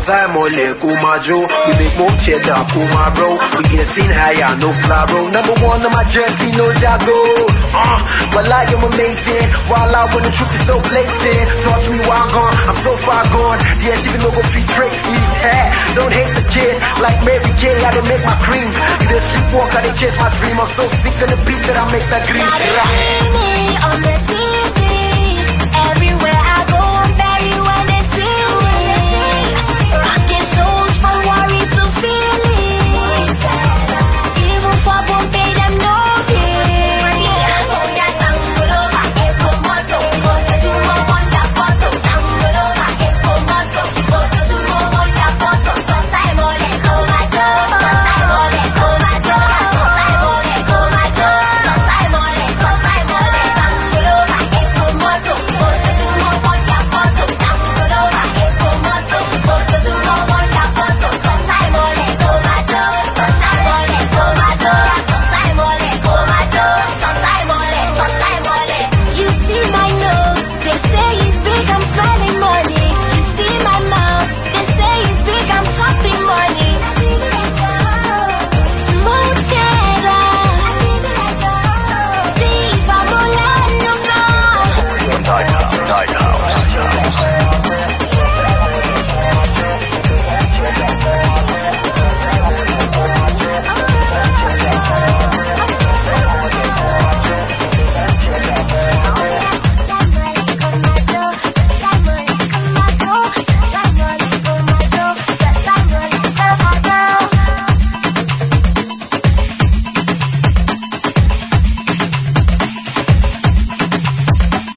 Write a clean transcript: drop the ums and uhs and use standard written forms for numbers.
Mole Kumajo, we make more cheddar, Kumaro. We getting higher, no flaro. Number one on my jersey, no jago. Well, I am amazing. While I when the truth is so blatant. Talk to me while I'm gone, I'm so far gone. The even no go free trace me. Don't hate the kid, like Mary Kay, I didn't make my cream. You just sleepwalk, I didn't chase my dream. I'm so sick of the beat that I make that green. On the